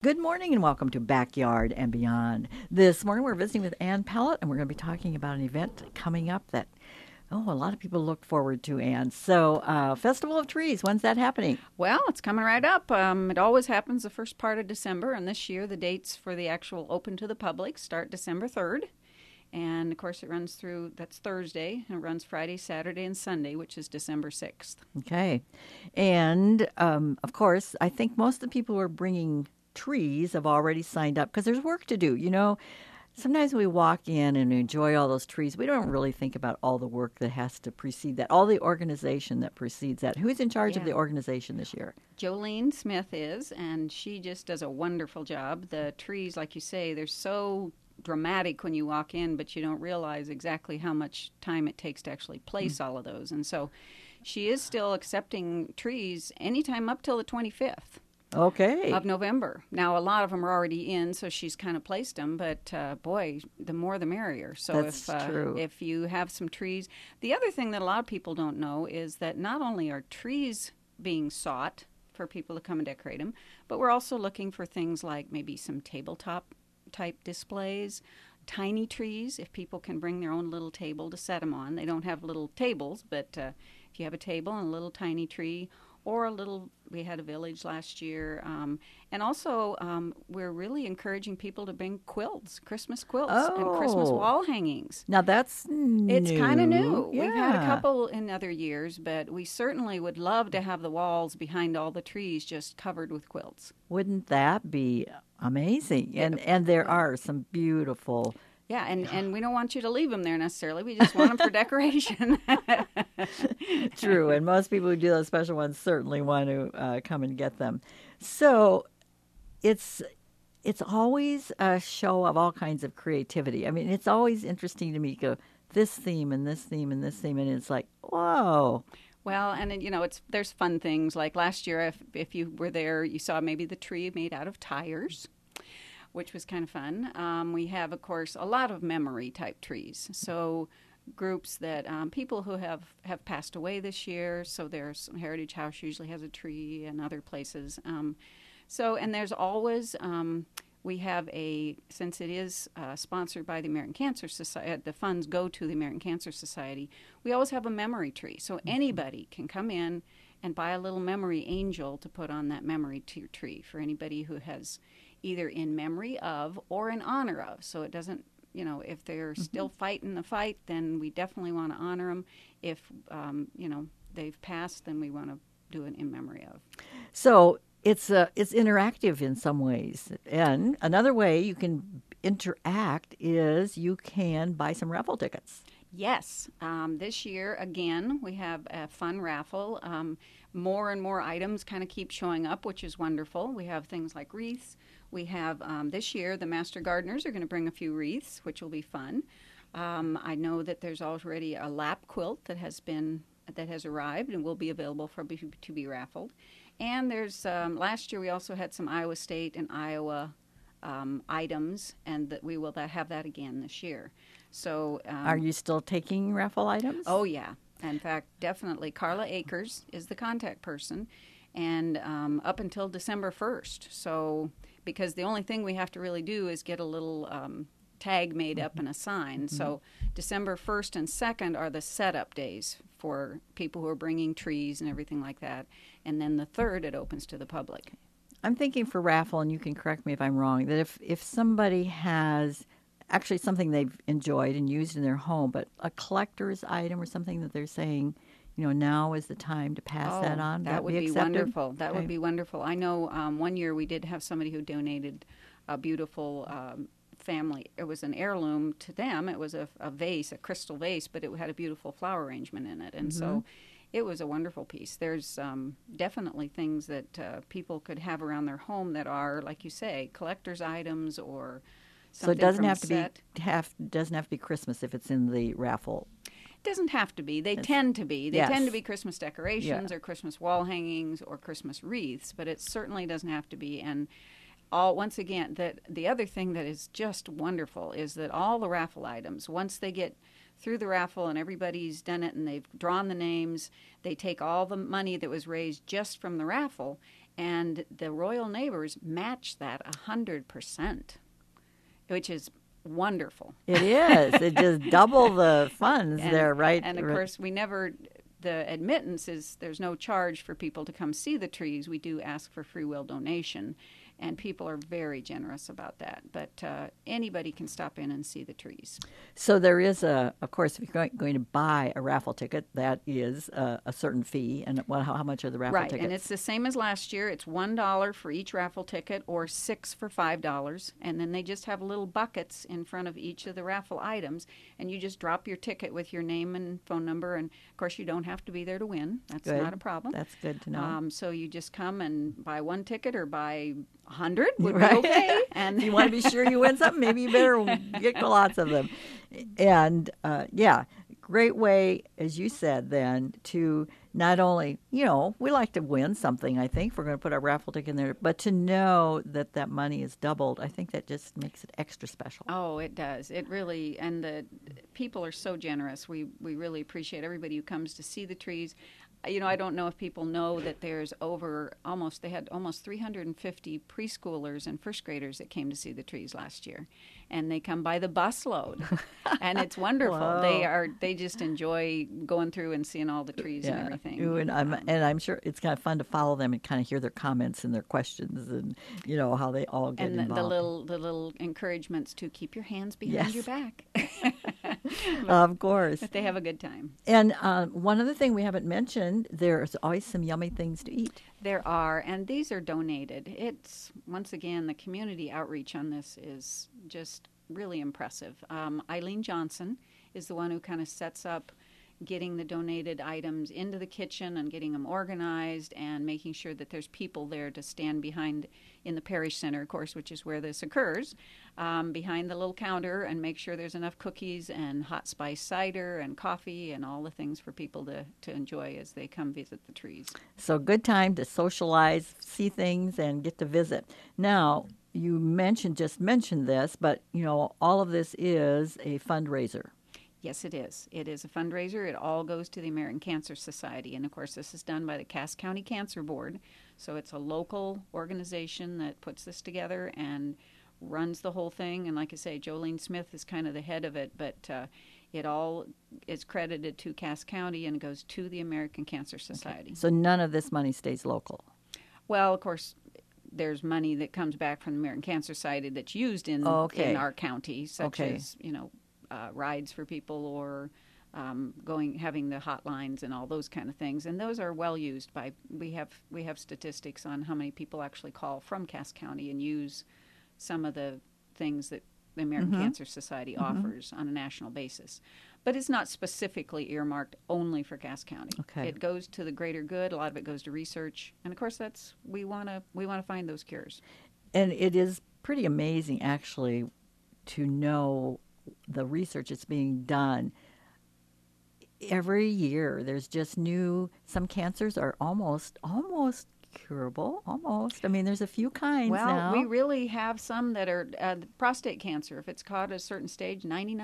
Good morning and welcome to Backyard and Beyond. This morning we're visiting with Ann Pellett and we're going to be talking about an event coming up that, a lot of people look forward to, Ann. So, Festival of Trees, when's that happening? Well, it's coming right up. It always happens the first part of December, and this year the dates for the actual open to the public start December 3rd. And of course, it runs through, that's Thursday, and it runs Friday, Saturday, and Sunday, which is December 6th. Okay. And, of course, I think most of the people who are bringing trees have already signed up because there's work to do. Sometimes we walk in and enjoy all those trees. We don't really think about all the work that has to precede that, all the organization that precedes that. Who's in charge of the organization this year? Jolene Smith is, and she just does a wonderful job. The trees, like you say, they're so dramatic when you walk in, but you don't realize exactly how much time it takes to actually place all of those. And so she is still accepting trees anytime up till the 25th. Okay. Of November. Now, a lot of them are already in, so she's kind of placed them, but boy, the more the merrier. So That's true. If you have some trees. The other thing that a lot of people don't know is that not only are trees being sought for people to come and decorate them, but we're also looking for things like maybe some tabletop type displays, tiny trees, if people can bring their own little table to set them on. They don't have little tables, but if you have a table and a little tiny tree, or we had a village last year. And also, we're really encouraging people to bring quilts, Christmas quilts, and Christmas wall hangings. Now that's new. It's kind of new. Yeah. We've had a couple in other years, but we certainly would love to have the walls behind all the trees just covered with quilts. Wouldn't that be amazing? And there are some beautiful... Yeah, and we don't want you to leave them there necessarily. We just want them for decoration. True, and most people who do those special ones certainly want to come and get them. So it's always a show of all kinds of creativity. I mean, it's always interesting to me to go, this theme and this theme and this theme, and it's like, whoa. Well, and there's fun things. Like last year, if you were there, you saw maybe the tree made out of tires, which was kind of fun. We have, of course, a lot of memory-type trees. So groups that people who have passed away this year, so there's Heritage House usually has a tree and other places. And there's always, we have since it is sponsored by the American Cancer Society, the funds go to the American Cancer Society, we always have a memory tree. So anybody can come in and buy a little memory angel to put on that memory tree for anybody who has either in memory of or in honor of. So it doesn't, if they're still fighting the fight, then we definitely want to honor them. If, they've passed, then we want to do it in memory of. So it's interactive in some ways. And another way you can interact is you can buy some raffle tickets. Yes. This year, again, we have a fun raffle. More and more items kind of keep showing up, which is wonderful. We have things like wreaths. We have, this year, the Master Gardeners are going to bring a few wreaths, which will be fun. I know that there's already a lap quilt that has arrived and will be available to be raffled. And there's, last year we also had some Iowa State and Iowa items, and that we will have that again this year. So, are you still taking raffle items? Oh, yeah. In fact, definitely. Carla Akers is the contact person, and up until December 1st. So, because the only thing we have to really do is get a little tag made up and a sign. So, December 1st and 2nd are the setup days for people who are bringing trees and everything like that. And then the 3rd, it opens to the public. I'm thinking for raffle, and you can correct me if I'm wrong, that if somebody has actually something they've enjoyed and used in their home, but a collector's item or something that they're saying, now is the time to pass that on. That would be wonderful. That would be wonderful. I know one year we did have somebody who donated a beautiful family. It was an heirloom to them. It was a vase, a crystal vase, but it had a beautiful flower arrangement in it. And so it was a wonderful piece. There's definitely things that people could have around their home that are, like you say, collector's items or so it doesn't have to doesn't have to be Christmas if it's in the raffle. It doesn't have to be. They tend to be. They tend to be Christmas decorations or Christmas wall hangings or Christmas wreaths, but it certainly doesn't have to be. And once again, the other thing that is just wonderful is that all the raffle items, once they get through the raffle and everybody's done it and they've drawn the names, they take all the money that was raised just from the raffle And the Royal Neighbors match that 100%, which is wonderful. It is. It just double the funds there, right? And of course, the admittance is there's no charge for people to come see the trees. We do ask for free will donation, and people are very generous about that. But anybody can stop in and see the trees. So there is of course, if you're going to buy a raffle ticket, that is a certain fee. And how much are the raffle tickets? Right, and it's the same as last year. It's $1 for each raffle ticket, or $6 for $5. And then they just have little buckets in front of each of the raffle items, and you just drop your ticket with your name and phone number. And of course, you don't have to be there to win. That's good. Not a problem. That's good to know. So you just come and buy one ticket or buy 100 would right. be okay. And if you want to be sure you win something, maybe you better get lots of them. And great way, as you said, then to not only, we like to win something, I think, if we're going to put our raffle ticket in there, but to know that money is doubled, I think that just makes it extra special. Oh, it does. It really, and the people are so generous. We really appreciate everybody who comes to see the trees. I don't know if people know that there's they had almost 350 preschoolers and first graders that came to see the trees last year. And they come by the busload. And it's wonderful. Whoa. They just enjoy going through and seeing all the trees and everything. Ooh, and I'm sure it's kind of fun to follow them and kind of hear their comments and their questions and, how they all get involved. And the little encouragements to keep your hands behind your back. Of course. But they have a good time. And one other thing we haven't mentioned, there's always some yummy things to eat. There are, and these are donated. It's, once again, the community outreach on this is just really impressive. Eileen Johnson is the one who kind of sets up getting the donated items into the kitchen and getting them organized and making sure that there's people there to stand behind in the parish center, of course, which is where this occurs, behind the little counter and make sure there's enough cookies and hot spice cider and coffee and all the things for people to enjoy as they come visit the trees. So good time to socialize, see things, and get to visit. Now, you just mentioned this, but, all of this is a fundraiser. Yes, it is. It is a fundraiser. It all goes to the American Cancer Society. And, of course, this is done by the Cass County Cancer Board. So it's a local organization that puts this together and runs the whole thing. And like I say, Jolene Smith is kind of the head of it. But it all is credited to Cass County and goes to the American Cancer Society. Okay. So none of this money stays local? Well, of course, there's money that comes back from the American Cancer Society that's used in our county, such as, rides for people or having the hotlines and all those kind of things, and those are well used by. We have statistics on how many people actually call from Cass County and use some of the things that the American Cancer Society offers on a national basis. But it's not specifically earmarked only for Cass County. Okay. It goes to the greater good. A lot of it goes to research, and of course we want to find those cures. And it is pretty amazing, actually, to know the research that's being done. Every year there's just some cancers are almost curable, almost. I mean, there's a few kinds now. Well, we really have some that are prostate cancer. If it's caught at a certain stage,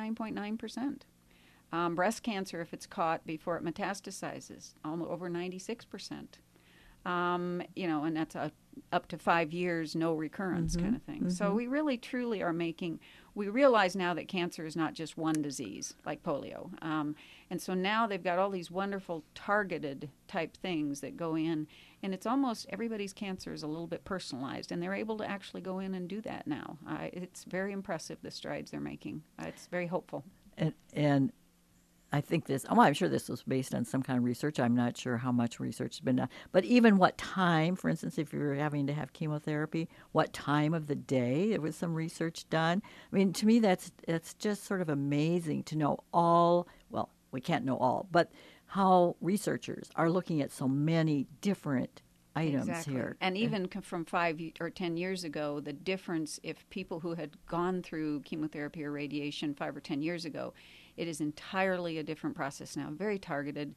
99.9%. Breast cancer, if it's caught before it metastasizes, almost over 96%. And that's up to 5 years, no recurrence kind of thing. So we really, truly are we realize now that cancer is not just one disease like polio. And so now they've got all these wonderful targeted type things that go in, and it's almost everybody's cancer is a little bit personalized, and they're able to actually go in and do that now. It's very impressive, the strides they're making. It's very hopeful. And I think I'm sure this was based on some kind of research. I'm not sure how much research has been done. But even what time, for instance, if you're having to have chemotherapy, what time of the day, there was some research done. I mean, to me, that's just sort of amazing to know we can't know all, but how researchers are looking at so many different items here. And even from 5 or 10 years ago, the difference if people who had gone through chemotherapy or radiation 5 or 10 years ago, it is entirely a different process now, very targeted.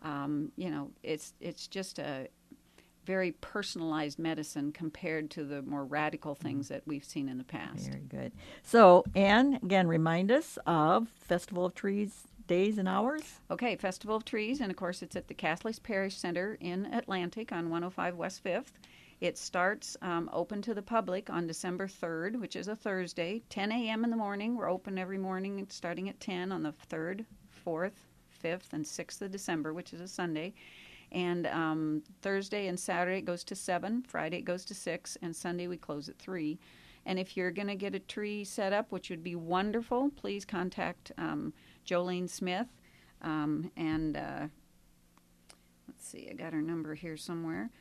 It's just a very personalized medicine compared to the more radical things that we've seen in the past. Very good. So, Anne, again, remind us of Festival of Trees days and hours. Okay, Festival of Trees, and of course it's at the Casleys Parish Center in Atlantic on 105 West 5th. It starts open to the public on December 3rd, which is a Thursday, 10 a.m. in the morning. We're open every morning starting at 10 on the 3rd, 4th, 5th, and 6th of December, which is a Sunday. And Thursday and Saturday it goes to 7, Friday it goes to 6, and Sunday we close at 3. And if you're going to get a tree set up, which would be wonderful, please contact Jolene Smith. Let's see, I got her number here somewhere,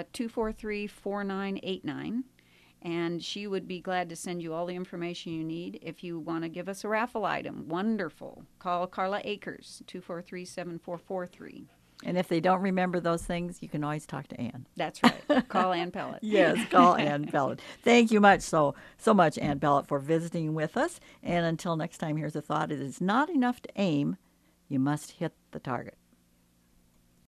243-4989. And she would be glad to send you all the information you need. If you want to give us a raffle item, wonderful. Call Carla Akers, 243-7443. And if they don't remember those things, you can always talk to Ann. That's right. Call Ann Pellet. Yes, call Ann Pellet. Thank you so much, Ann Pellet, for visiting with us. And until next time, here's a thought. It is not enough to aim. You must hit the target.